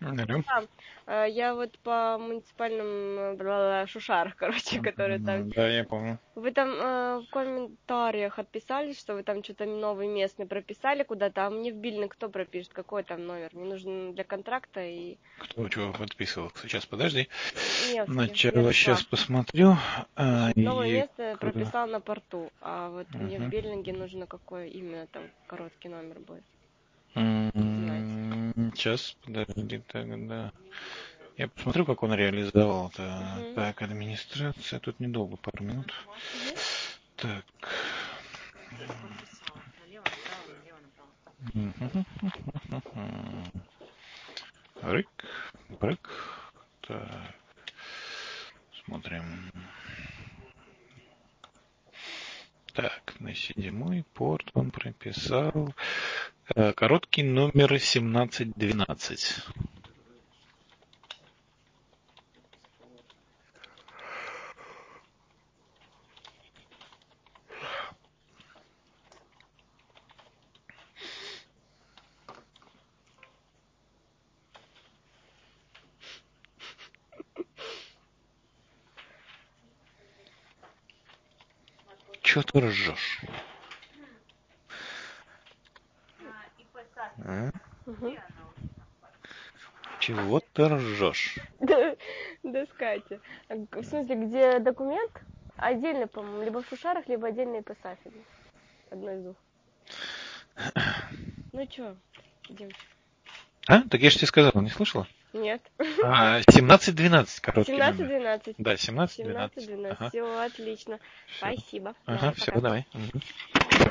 Алло. Я вот по муниципальным Шушарах, короче, которые там. Да, я помню. Вы там в комментариях отписались, что вы там что-то новый местный прописали куда-то, а мне в Биллинг кто пропишет, какой там номер? Мне нужен для контракта и... Кто чего подписывал? Сейчас, подожди. Невский, Сначала сейчас Вячеслав. посмотрю. Новое место прописал на порту, а вот мне в Мгм. Биллинге нужно какой именно там короткий номер будет. Знаете. Сейчас, подожди, тогда. Я посмотрю, как он реализовал. Мгм. Так, администрация. Тут недолго, пару минут. Мгм. Так. Рык, брык. Так, смотрим. Так, на 7-й порт он прописал. Короткий номер 1712. Чего ты ржешь? А? Мгм. Чего ты ржешь? Да, Катя. В смысле, где документ? Отдельно, по-моему, либо в Шушарах, либо отдельно и по Сафину. Одно из двух. Ну чё, идем. А? Так я же тебе сказал, не слышала? Нет. 1712 короткий номер. 17-12. Да, 1712. 17-12. Ага. Все, отлично. Все. Спасибо. Ага, Давай, все, пока. давай. Мгм.